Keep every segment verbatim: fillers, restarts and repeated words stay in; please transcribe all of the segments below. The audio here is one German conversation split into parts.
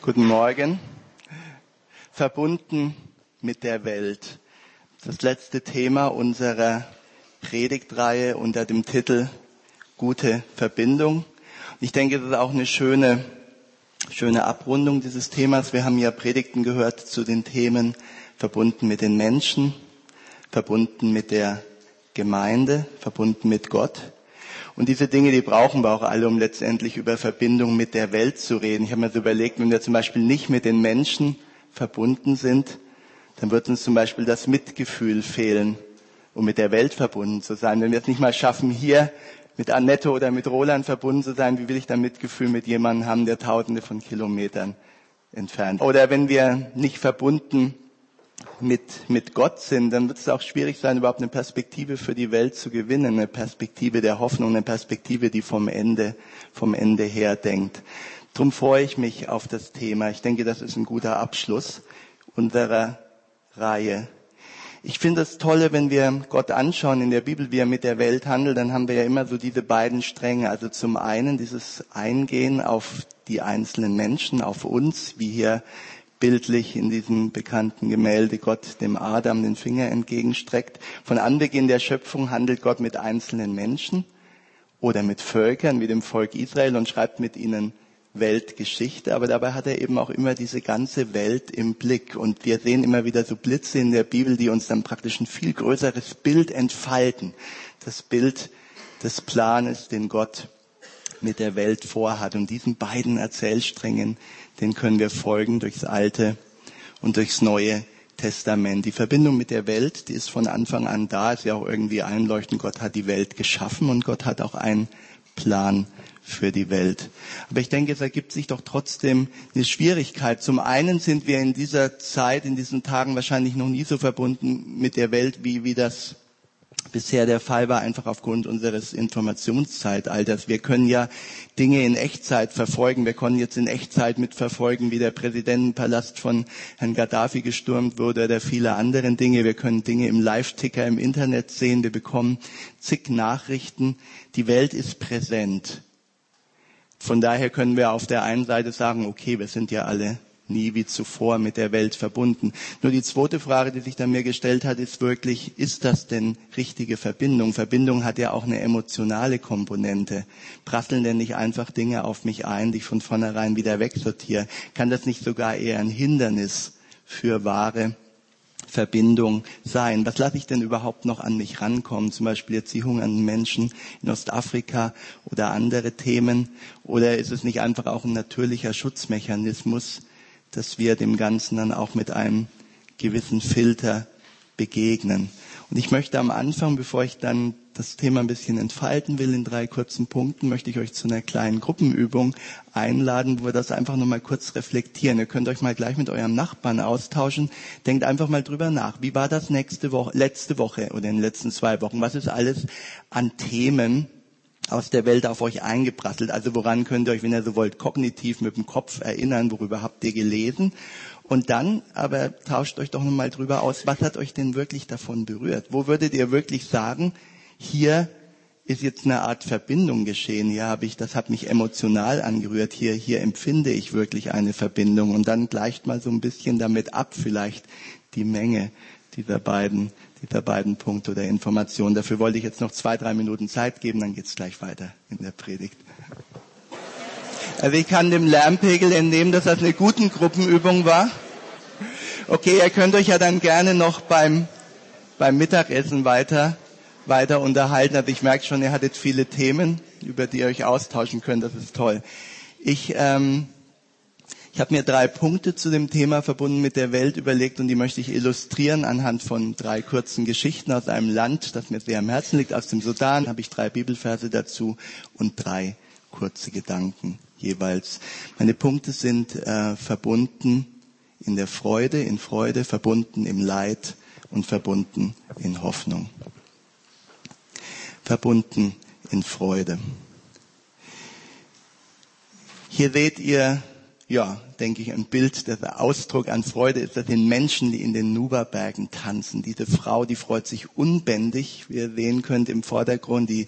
Guten Morgen. Verbunden mit der Welt. Das letzte Thema unserer Predigtreihe unter dem Titel Gute Verbindung. Ich denke, das ist auch eine schöne, schöne Abrundung dieses Themas. Wir haben ja Predigten gehört zu den Themen verbunden mit den Menschen, verbunden mit der Gemeinde, verbunden mit Gott. Und diese Dinge, die brauchen wir auch alle, um letztendlich über Verbindung mit der Welt zu reden. Ich habe mir so überlegt, wenn wir zum Beispiel nicht mit den Menschen verbunden sind, dann wird uns zum Beispiel das Mitgefühl fehlen, um mit der Welt verbunden zu sein. Wenn wir es nicht mal schaffen, hier mit Annette oder mit Roland verbunden zu sein, wie will ich dann Mitgefühl mit jemandem haben, der tausende von Kilometern entfernt? Oder wenn wir nicht verbunden mit, mit Gott sind, dann wird es auch schwierig sein, überhaupt eine Perspektive für die Welt zu gewinnen, eine Perspektive der Hoffnung, eine Perspektive, die vom Ende, vom Ende her denkt. Darum freue ich mich auf das Thema. Ich denke, das ist ein guter Abschluss unserer Reihe. Ich finde es toll, wenn wir Gott anschauen in der Bibel, wie er mit der Welt handelt, dann haben wir ja immer so diese beiden Stränge. Also zum einen dieses Eingehen auf die einzelnen Menschen, auf uns, wie hier bildlich in diesem bekannten Gemälde Gott dem Adam den Finger entgegenstreckt. Von Anbeginn der Schöpfung handelt Gott mit einzelnen Menschen oder mit Völkern, wie dem Volk Israel, und schreibt mit ihnen Weltgeschichte. Aber dabei hat er eben auch immer diese ganze Welt im Blick. Und wir sehen immer wieder so Blitze in der Bibel, die uns dann praktisch ein viel größeres Bild entfalten. Das Bild des Planes, den Gott mit der Welt vorhat. Und diesen beiden Erzählsträngen, den können wir folgen durchs Alte und durchs Neue Testament. Die Verbindung mit der Welt, die ist von Anfang an da, ist ja auch irgendwie einleuchtend. Gott hat die Welt geschaffen und Gott hat auch einen Plan für die Welt. Aber ich denke, es ergibt sich doch trotzdem eine Schwierigkeit. Zum einen sind wir in dieser Zeit, in diesen Tagen wahrscheinlich noch nie so verbunden mit der Welt, wie, wie das bisher der Fall war, einfach aufgrund unseres Informationszeitalters. Wir können ja Dinge in Echtzeit verfolgen. Wir konnten jetzt in Echtzeit mitverfolgen, wie der Präsidentenpalast von Herrn Gaddafi gestürmt wurde oder viele andere Dinge. Wir können Dinge im Live-Ticker im Internet sehen. Wir bekommen zig Nachrichten. Die Welt ist präsent. Von daher können wir auf der einen Seite sagen, okay, wir sind ja alle nie wie zuvor mit der Welt verbunden. Nur die zweite Frage, die sich dann mir gestellt hat, ist wirklich, ist das denn richtige Verbindung? Verbindung hat ja auch eine emotionale Komponente. Prasseln denn nicht einfach Dinge auf mich ein, die ich von vornherein wieder wegsortiere? Kann das nicht sogar eher ein Hindernis für wahre Verbindung sein? Was lasse ich denn überhaupt noch an mich rankommen? Zum Beispiel Erziehung an Menschen in Ostafrika oder andere Themen? Oder ist es nicht einfach auch ein natürlicher Schutzmechanismus, dass wir dem Ganzen dann auch mit einem gewissen Filter begegnen? Und ich möchte am Anfang, bevor ich dann das Thema ein bisschen entfalten will in drei kurzen Punkten, möchte ich euch zu einer kleinen Gruppenübung einladen, wo wir das einfach nochmal kurz reflektieren. Ihr könnt euch mal gleich mit eurem Nachbarn austauschen. Denkt einfach mal drüber nach. Wie war das nächste Woche, letzte Woche oder in den letzten zwei Wochen? Was ist alles an Themen aus der Welt auf euch eingeprasselt? Also woran könnt ihr euch, wenn ihr so wollt, kognitiv mit dem Kopf erinnern? Worüber habt ihr gelesen? Und dann aber tauscht euch doch nochmal drüber aus, was hat euch denn wirklich davon berührt? Wo würdet ihr wirklich sagen, hier ist jetzt eine Art Verbindung geschehen, hier habe ich, das hat mich emotional angerührt, hier, hier empfinde ich wirklich eine Verbindung. Und dann gleicht mal so ein bisschen damit ab, vielleicht die Menge dieser beiden dieser beiden Punkte oder Informationen. Dafür wollte ich jetzt noch zwei, drei Minuten Zeit geben, dann geht's gleich weiter in der Predigt. Also ich kann dem Lärmpegel entnehmen, dass das eine gute Gruppenübung war. Okay, ihr könnt euch ja dann gerne noch beim, beim Mittagessen weiter, weiter unterhalten. Also ich merke schon, ihr hattet viele Themen, über die ihr euch austauschen könnt. Das ist toll. Ich, ähm, Ich habe mir drei Punkte zu dem Thema verbunden mit der Welt überlegt und die möchte ich illustrieren anhand von drei kurzen Geschichten aus einem Land, das mir sehr am Herzen liegt. Aus dem Sudan habe ich drei Bibelverse dazu und drei kurze Gedanken jeweils. Meine Punkte sind äh, verbunden in der Freude, in Freude, verbunden im Leid und verbunden in Hoffnung. Verbunden in Freude. Hier seht ihr, ja, denke ich, ein Bild, der Ausdruck an Freude ist, das den Menschen, die in den Nuba-Bergen tanzen. Diese Frau, die freut sich unbändig, wie ihr sehen könnt im Vordergrund, die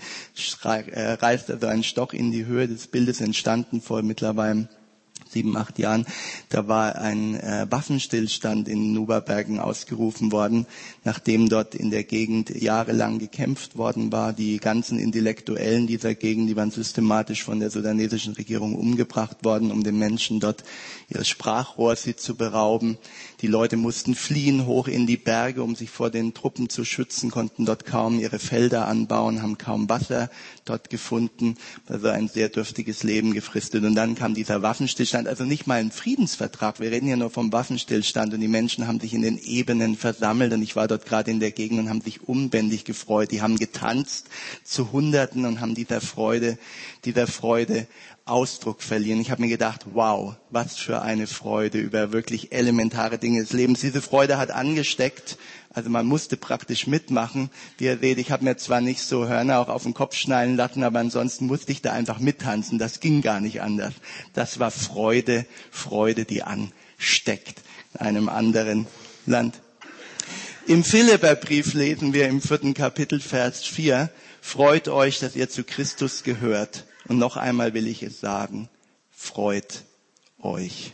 reißt also einen Stock in die Höhe. Das Bild ist entstanden vor mittlerweile sieben, acht Jahren. Da war ein äh, Waffenstillstand in Nuba-Bergen ausgerufen worden, nachdem dort in der Gegend jahrelang gekämpft worden war. Die ganzen Intellektuellen dieser Gegend, die waren systematisch von der sudanesischen Regierung umgebracht worden, um den Menschen dort ihres Sprachrohrs sie zu berauben. Die Leute mussten fliehen hoch in die Berge, um sich vor den Truppen zu schützen, konnten dort kaum ihre Felder anbauen, haben kaum Wasser dort gefunden, also ein sehr dürftiges Leben gefristet. Und dann kam dieser Waffenstillstand, also nicht mal ein Friedensvertrag, wir reden hier nur vom Waffenstillstand, und die Menschen haben sich in den Ebenen versammelt, und ich war dort gerade in der Gegend und haben sich unbändig gefreut. Die haben getanzt zu Hunderten und haben dieser Freude, dieser Freude Ausdruck verliehen. Ich habe mir gedacht, wow, was für eine Freude über wirklich elementare Dinge des Lebens. Diese Freude hat angesteckt, also man musste praktisch mitmachen. Wie ihr seht, ich habe mir zwar nicht so Hörner auch auf den Kopf schnallen lassen, aber ansonsten musste ich da einfach mittanzen. Das ging gar nicht anders. Das war Freude, Freude, die ansteckt in einem anderen Land. Im Philipperbrief lesen wir im vierten Kapitel, Vers vier, freut euch, dass ihr zu Christus gehört. Und noch einmal will ich es sagen, freut euch.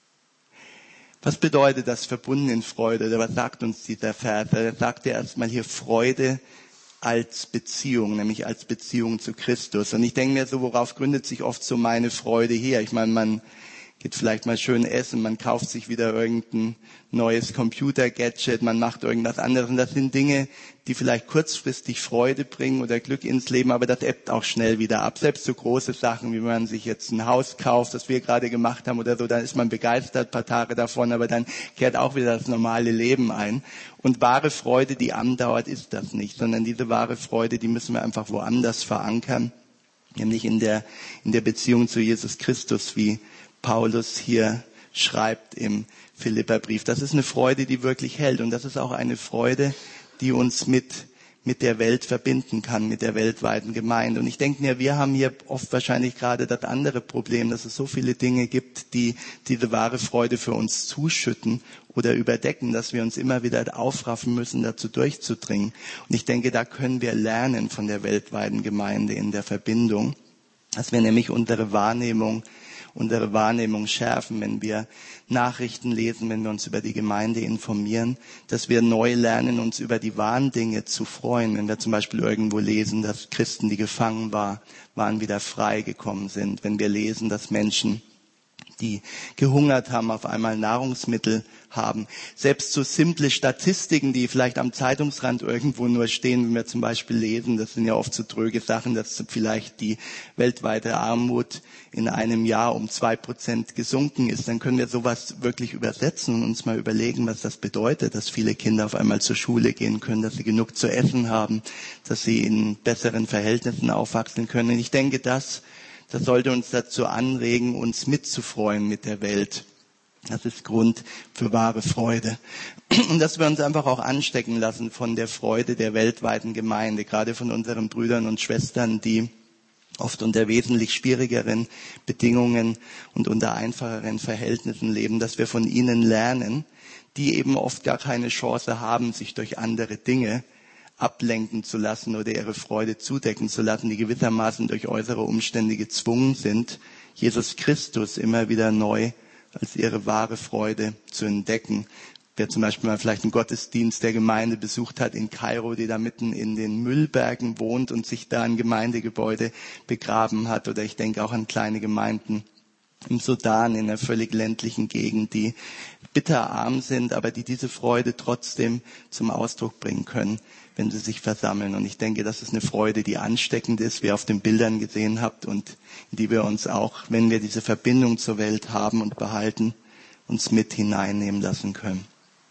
Was bedeutet das verbunden in Freude? Oder was sagt uns dieser Vers? Er sagt ja erstmal hier Freude als Beziehung, nämlich als Beziehung zu Christus. Und ich denke mir so, worauf gründet sich oft so meine Freude hier? Ich meine, man geht vielleicht mal schön essen, man kauft sich wieder irgendein neues Computer-Gadget, man macht irgendwas anderes. Und das sind Dinge, die vielleicht kurzfristig Freude bringen oder Glück ins Leben, aber das ebbt auch schnell wieder ab. Selbst so große Sachen, wie man sich jetzt ein Haus kauft, das wir gerade gemacht haben oder so, dann ist man begeistert, ein paar Tage davon, aber dann kehrt auch wieder das normale Leben ein. Und wahre Freude, die andauert, ist das nicht, sondern diese wahre Freude, die müssen wir einfach woanders verankern, nämlich in der, in der Beziehung zu Jesus Christus, wie Paulus hier schreibt im Philipperbrief. Das ist eine Freude, die wirklich hält. Und das ist auch eine Freude, die uns mit, mit der Welt verbinden kann, mit der weltweiten Gemeinde. Und ich denke mir, wir haben hier oft wahrscheinlich gerade das andere Problem, dass es so viele Dinge gibt, die diese wahre Freude für uns zuschütten oder überdecken, dass wir uns immer wieder aufraffen müssen, dazu durchzudringen. Und ich denke, da können wir lernen von der weltweiten Gemeinde in der Verbindung, dass wir nämlich unsere Wahrnehmung unsere Wahrnehmung schärfen, wenn wir Nachrichten lesen, wenn wir uns über die Gemeinde informieren, dass wir neu lernen, uns über die wahren Dinge zu freuen. Wenn wir zum Beispiel irgendwo lesen, dass Christen, die gefangen war, waren, wieder freigekommen sind. Wenn wir lesen, dass Menschen, die gehungert haben, auf einmal Nahrungsmittel haben. Selbst so simple Statistiken, die vielleicht am Zeitungsrand irgendwo nur stehen, wenn wir zum Beispiel lesen, das sind ja oft so tröge Sachen, dass vielleicht die weltweite Armut in einem Jahr um zwei Prozent gesunken ist, dann können wir sowas wirklich übersetzen und uns mal überlegen, was das bedeutet, dass viele Kinder auf einmal zur Schule gehen können, dass sie genug zu essen haben, dass sie in besseren Verhältnissen aufwachsen können. Und ich denke, das Das sollte uns dazu anregen, uns mitzufreuen mit der Welt. Das ist Grund für wahre Freude. Und dass wir uns einfach auch anstecken lassen von der Freude der weltweiten Gemeinde, gerade von unseren Brüdern und Schwestern, die oft unter wesentlich schwierigeren Bedingungen und unter einfacheren Verhältnissen leben, dass wir von ihnen lernen, die eben oft gar keine Chance haben, sich durch andere Dinge ablenken zu lassen oder ihre Freude zudecken zu lassen, die gewissermaßen durch äußere Umstände gezwungen sind, Jesus Christus immer wieder neu als ihre wahre Freude zu entdecken. Wer zum Beispiel mal vielleicht einen Gottesdienst der Gemeinde besucht hat in Kairo, die da mitten in den Müllbergen wohnt und sich da ein Gemeindegebäude begraben hat, oder ich denke auch an kleine Gemeinden im Sudan, in einer völlig ländlichen Gegend, die bitterarm sind, aber die diese Freude trotzdem zum Ausdruck bringen können, wenn sie sich versammeln. Und ich denke, das ist eine Freude, die ansteckend ist, wie ihr auf den Bildern gesehen habt, und in die wir uns auch, wenn wir diese Verbindung zur Welt haben und behalten, uns mit hineinnehmen lassen können.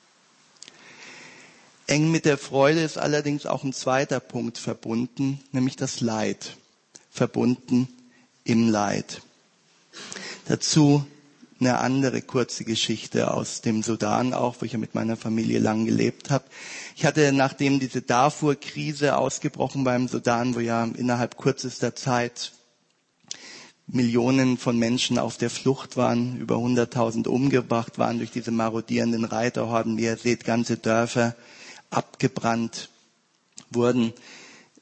Eng mit der Freude ist allerdings auch ein zweiter Punkt verbunden, nämlich das Leid. Verbunden im Leid. Dazu eine andere kurze Geschichte aus dem Sudan auch, wo ich ja mit meiner Familie lang gelebt habe. Ich hatte, nachdem diese Darfur-Krise ausgebrochen war im Sudan, wo ja innerhalb kürzester Zeit Millionen von Menschen auf der Flucht waren, über hunderttausend umgebracht waren durch diese marodierenden Reiterhorden, wie ihr seht, ganze Dörfer abgebrannt wurden.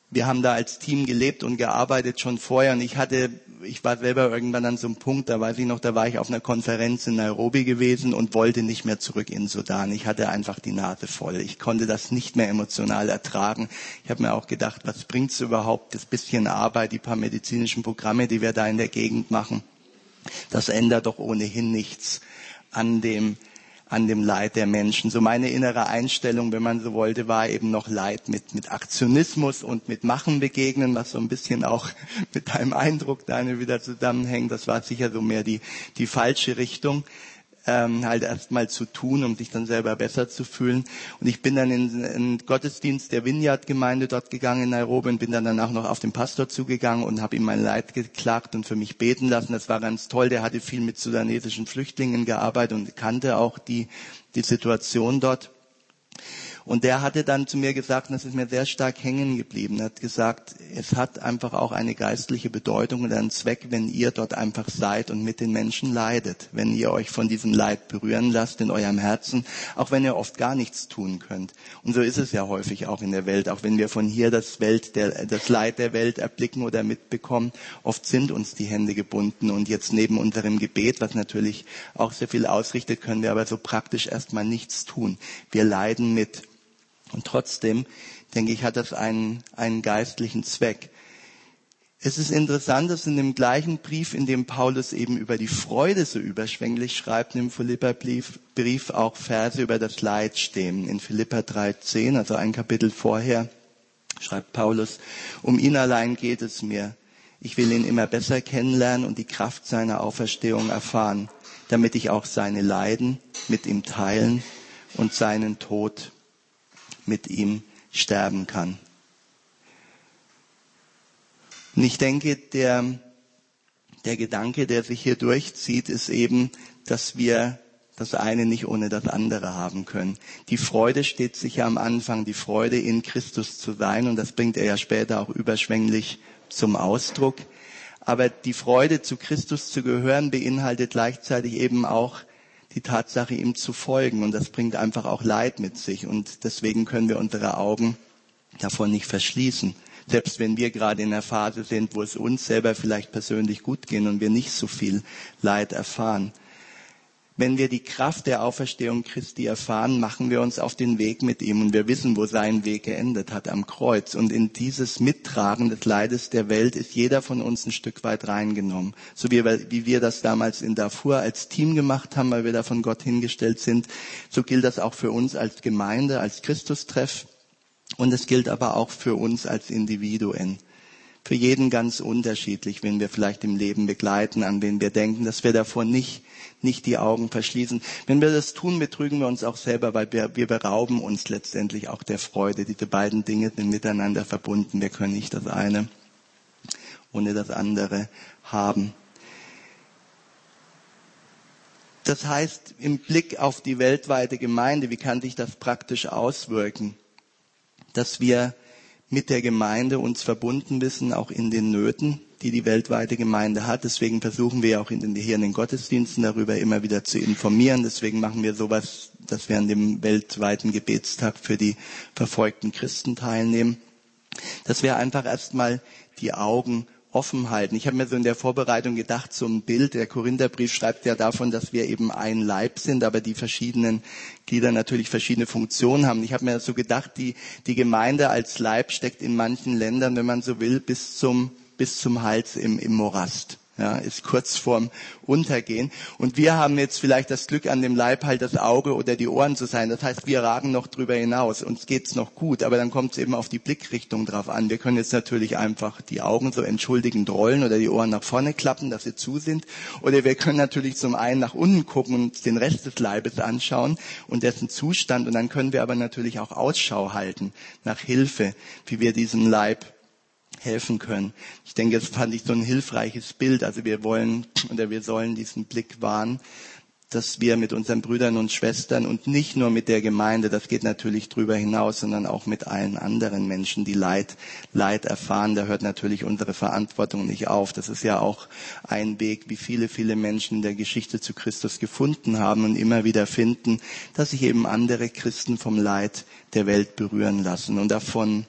wir haben da als Team gelebt und gearbeitet schon vorher und ich hatte, ich war selber irgendwann an so einem Punkt, da weiß ich noch, da war ich auf einer Konferenz in Nairobi gewesen und wollte nicht mehr zurück in Sudan. Ich hatte einfach die Nase voll. Ich konnte das nicht mehr emotional ertragen. Ich habe mir auch gedacht, was bringt's überhaupt, das bisschen Arbeit, die paar medizinischen Programme, die wir da in der Gegend machen. Das ändert doch ohnehin nichts an dem an dem Leid der Menschen. So meine innere Einstellung, wenn man so wollte, war eben noch Leid mit, mit Aktionismus und mit Machen begegnen, was so ein bisschen auch mit deinem Eindruck deine wieder zusammenhängt. Das war sicher so mehr die, die falsche Richtung. Ähm, halt erstmal zu tun, um sich dann selber besser zu fühlen. Und ich bin dann in den Gottesdienst der Vineyard-Gemeinde dort gegangen in Nairobi und bin dann danach noch auf den Pastor zugegangen und habe ihm mein Leid geklagt und für mich beten lassen. Das war ganz toll. Der hatte viel mit sudanesischen Flüchtlingen gearbeitet und kannte auch die, die Situation dort. Und der hatte dann zu mir gesagt, und das ist mir sehr stark hängen geblieben, er hat gesagt, es hat einfach auch eine geistliche Bedeutung und einen Zweck, wenn ihr dort einfach seid und mit den Menschen leidet, wenn ihr euch von diesem Leid berühren lasst in eurem Herzen, auch wenn ihr oft gar nichts tun könnt. Und so ist es ja häufig auch in der Welt, auch wenn wir von hier das, Welt der, das Leid der Welt erblicken oder mitbekommen, oft sind uns die Hände gebunden und jetzt neben unserem Gebet, was natürlich auch sehr viel ausrichtet, können wir aber so praktisch erstmal nichts tun. Wir leiden mit. Und trotzdem, denke ich, hat das einen, einen geistlichen Zweck. Es ist interessant, dass in dem gleichen Brief, in dem Paulus eben über die Freude so überschwänglich schreibt, im Philipperbrief Brief auch Verse über das Leid stehen. In Philipper drei zehn, also ein Kapitel vorher, schreibt Paulus, um ihn allein geht es mir. Ich will ihn immer besser kennenlernen und die Kraft seiner Auferstehung erfahren, damit ich auch seine Leiden mit ihm teilen und seinen Tod mit ihm sterben kann. Und ich denke, der, der Gedanke, der sich hier durchzieht, ist eben, dass wir das eine nicht ohne das andere haben können. Die Freude steht sicher am Anfang, die Freude in Christus zu sein, und das bringt er ja später auch überschwänglich zum Ausdruck. Aber die Freude, zu Christus zu gehören, beinhaltet gleichzeitig eben auch die Tatsache, ihm zu folgen. Und das bringt einfach auch Leid mit sich. Und deswegen können wir unsere Augen davon nicht verschließen. Selbst wenn wir gerade in einer Phase sind, wo es uns selber vielleicht persönlich gut geht und wir nicht so viel Leid erfahren. Wenn wir die Kraft der Auferstehung Christi erfahren, machen wir uns auf den Weg mit ihm und wir wissen, wo sein Weg geendet hat, am Kreuz. Und in dieses Mittragen des Leides der Welt ist jeder von uns ein Stück weit reingenommen. So wie wir, wie wir das damals in Darfur als Team gemacht haben, weil wir da von Gott hingestellt sind, so gilt das auch für uns als Gemeinde, als Christustreff. Und es gilt aber auch für uns als Individuen. Für jeden ganz unterschiedlich, wen wir vielleicht im Leben begleiten, an wen wir denken, dass wir davor nicht, nicht die Augen verschließen. Wenn wir das tun, betrügen wir uns auch selber, weil wir, wir berauben uns letztendlich auch der Freude. Diese beiden Dinge sind miteinander verbunden. Wir können nicht das eine ohne das andere haben. Das heißt, im Blick auf die weltweite Gemeinde, wie kann sich das praktisch auswirken? Dass wir mit der Gemeinde uns verbunden wissen, auch in den Nöten, die die weltweite Gemeinde hat. Deswegen versuchen wir auch in den, hier in den Gottesdiensten darüber immer wieder zu informieren. Deswegen machen wir sowas, dass wir an dem weltweiten Gebetstag für die verfolgten Christen teilnehmen. Dass wir einfach erstmal die Augen offen halten. Ich habe mir so in der Vorbereitung gedacht, so ein Bild, der Korintherbrief schreibt ja davon, dass wir eben ein Leib sind, aber die verschiedenen Glieder natürlich verschiedene Funktionen haben. Ich habe mir so gedacht, die, die Gemeinde als Leib steckt in manchen Ländern, wenn man so will, bis zum, bis zum Hals im, im Morast. Ja, ist kurz vorm Untergehen. Und wir haben jetzt vielleicht das Glück, an dem Leib halt das Auge oder die Ohren zu sein. Das heißt, wir ragen noch drüber hinaus. Uns geht's noch gut, aber dann kommt es eben auf die Blickrichtung drauf an. Wir können jetzt natürlich einfach die Augen so entschuldigend rollen oder die Ohren nach vorne klappen, dass sie zu sind. Oder wir können natürlich zum einen nach unten gucken und uns den Rest des Leibes anschauen und dessen Zustand. Und dann können wir aber natürlich auch Ausschau halten nach Hilfe, wie wir diesem Leib helfen können. Ich denke, das fand ich so ein hilfreiches Bild. Also wir wollen oder wir sollen diesen Blick wahren, dass wir mit unseren Brüdern und Schwestern und nicht nur mit der Gemeinde, das geht natürlich drüber hinaus, sondern auch mit allen anderen Menschen, die Leid, Leid erfahren. Da hört natürlich unsere Verantwortung nicht auf. Das ist ja auch ein Weg, wie viele, viele Menschen in der Geschichte zu Christus gefunden haben und immer wieder finden, dass sich eben andere Christen vom Leid der Welt berühren lassen und davon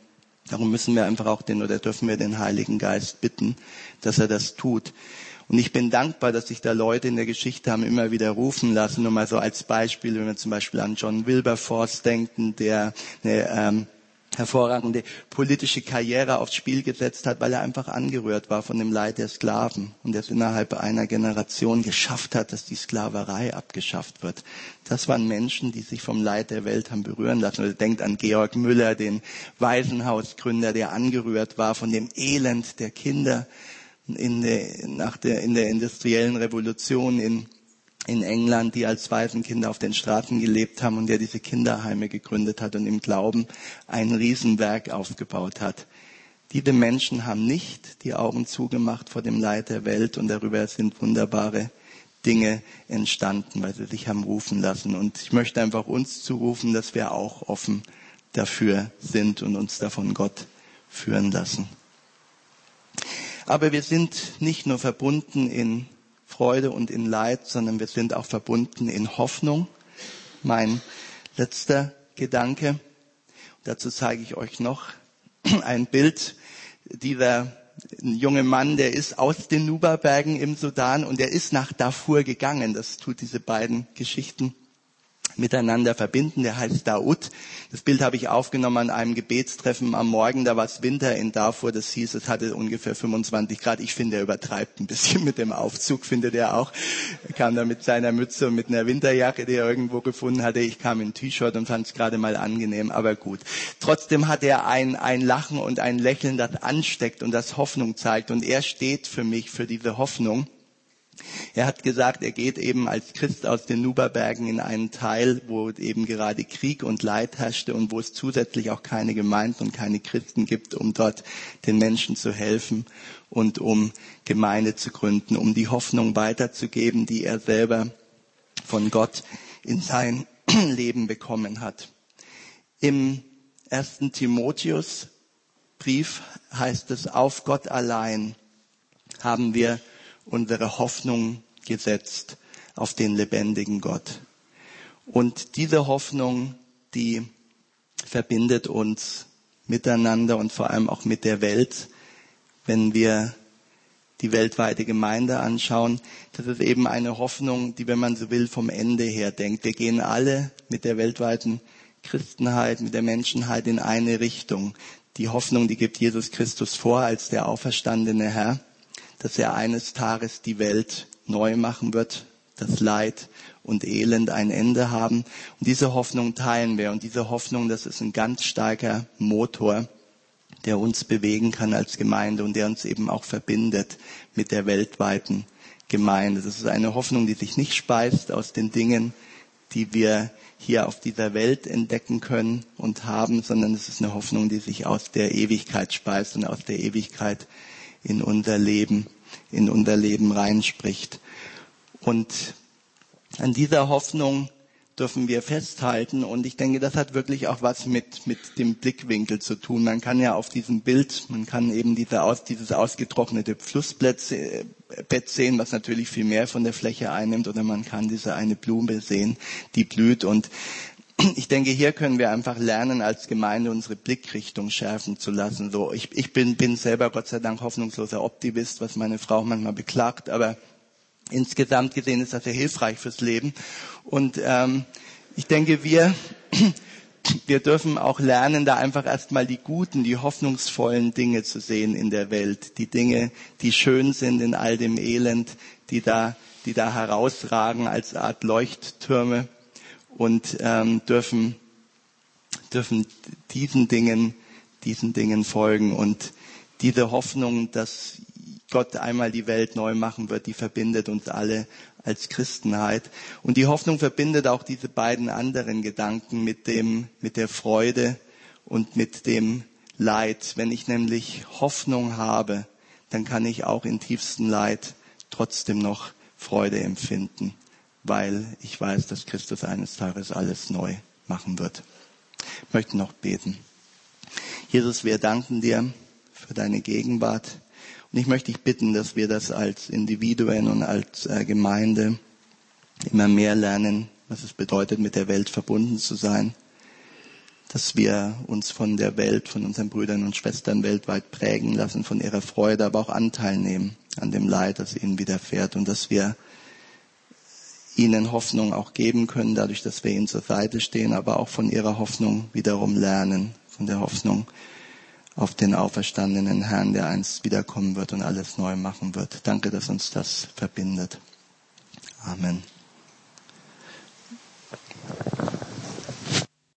Darum müssen wir einfach auch den oder dürfen wir den Heiligen Geist bitten, dass er das tut. Und ich bin dankbar, dass sich da Leute in der Geschichte haben immer wieder rufen lassen. Nur mal so als Beispiel, wenn wir zum Beispiel an John Wilberforce denken, der eine ähm, hervorragende politische Karriere aufs Spiel gesetzt hat, weil er einfach angerührt war von dem Leid der Sklaven und es innerhalb einer Generation geschafft hat, dass die Sklaverei abgeschafft wird. Das waren Menschen, die sich vom Leid der Welt haben berühren lassen. Oder denkt an Georg Müller, den Waisenhausgründer, der angerührt war von dem Elend der Kinder in der, nach der, in der industriellen Revolution in in England, die als Waisenkinder auf den Straßen gelebt haben und der diese Kinderheime gegründet hat und im Glauben ein Riesenwerk aufgebaut hat. Diese Menschen haben nicht die Augen zugemacht vor dem Leid der Welt und darüber sind wunderbare Dinge entstanden, weil sie sich haben rufen lassen. Und ich möchte einfach uns zurufen, dass wir auch offen dafür sind und uns davon Gott führen lassen. Aber wir sind nicht nur verbunden in Freude und in Leid, sondern wir sind auch verbunden in Hoffnung. Mein letzter Gedanke. Und dazu zeige ich euch noch ein Bild. Dieser junge Mann, der ist aus den Nuba-Bergen im Sudan und der ist nach Darfur gegangen. Das tut diese beiden Geschichten miteinander verbinden. Der heißt Daoud. Das Bild habe ich aufgenommen an einem Gebetstreffen am Morgen. Da war es Winter in Darfur. Das hieß, es hatte ungefähr fünfundzwanzig Grad. Ich finde, er übertreibt ein bisschen mit dem Aufzug, findet er auch. Er kam da mit seiner Mütze und mit einer Winterjacke, die er irgendwo gefunden hatte. Ich kam in T-Shirt und fand es gerade mal angenehm, aber gut. Trotzdem hat er ein, ein Lachen und ein Lächeln, das ansteckt und das Hoffnung zeigt. Und er steht für mich, für diese Hoffnung. Er hat gesagt, er geht eben als Christ aus den Nuba-Bergen in einen Teil, wo eben gerade Krieg und Leid herrschte und wo es zusätzlich auch keine Gemeinden und keine Christen gibt, um dort den Menschen zu helfen und um Gemeinde zu gründen, um die Hoffnung weiterzugeben, die er selber von Gott in sein Leben bekommen hat. Im ersten Timotheusbrief heißt es, auf Gott allein haben wir unsere Hoffnung gesetzt, auf den lebendigen Gott. Und diese Hoffnung, die verbindet uns miteinander und vor allem auch mit der Welt, wenn wir die weltweite Gemeinde anschauen. Das ist eben eine Hoffnung, die, wenn man so will, vom Ende her denkt. Wir gehen alle mit der weltweiten Christenheit, mit der Menschheit in eine Richtung. Die Hoffnung, die gibt Jesus Christus vor als der auferstandene Herr, dass er eines Tages die Welt neu machen wird, dass Leid und Elend ein Ende haben. Und diese Hoffnung teilen wir. Und diese Hoffnung, das ist ein ganz starker Motor, der uns bewegen kann als Gemeinde und der uns eben auch verbindet mit der weltweiten Gemeinde. Das ist eine Hoffnung, die sich nicht speist aus den Dingen, die wir hier auf dieser Welt entdecken können und haben, sondern es ist eine Hoffnung, die sich aus der Ewigkeit speist und aus der Ewigkeit in unser Leben, in unser Leben reinspricht. Und an dieser Hoffnung dürfen wir festhalten. Und ich denke, das hat wirklich auch was mit, mit dem Blickwinkel zu tun. Man kann ja auf diesem Bild, man kann eben diese aus, dieses ausgetrocknete Flussbett sehen, was natürlich viel mehr von der Fläche einnimmt. Oder man kann diese eine Blume sehen, die blüht. Und ich denke, hier können wir einfach lernen, als Gemeinde unsere Blickrichtung schärfen zu lassen. So, ich, ich bin, bin selber Gott sei Dank hoffnungsloser Optimist, was meine Frau manchmal beklagt, aber insgesamt gesehen ist das sehr hilfreich fürs Leben. Und ähm, ich denke, wir wir dürfen auch lernen, da einfach erstmal die guten, die hoffnungsvollen Dinge zu sehen in der Welt, die Dinge, die schön sind in all dem Elend, die da, die da herausragen als Art Leuchttürme. Und ähm, dürfen dürfen diesen Dingen diesen Dingen folgen und diese Hoffnung, dass Gott einmal die Welt neu machen wird, die verbindet uns alle als Christenheit. Und die Hoffnung verbindet auch diese beiden anderen Gedanken mit dem mit der Freude und mit dem Leid. Wenn ich nämlich Hoffnung habe, dann kann ich auch in tiefstem Leid trotzdem noch Freude empfinden, weil ich weiß, dass Christus eines Tages alles neu machen wird. Ich möchte noch beten. Jesus, wir danken dir für deine Gegenwart. Und ich möchte dich bitten, dass wir das als Individuen und als Gemeinde immer mehr lernen, was es bedeutet, mit der Welt verbunden zu sein. dass wir uns von der Welt, von unseren Brüdern und Schwestern weltweit prägen lassen, von ihrer Freude, aber auch Anteil nehmen an dem Leid, das ihnen widerfährt und dass wir ihnen Hoffnung auch geben können, dadurch, dass wir ihnen zur Seite stehen, aber auch von ihrer Hoffnung wiederum lernen, von der Hoffnung auf den auferstandenen Herrn, der einst wiederkommen wird und alles neu machen wird. Danke, dass uns das verbindet. Amen.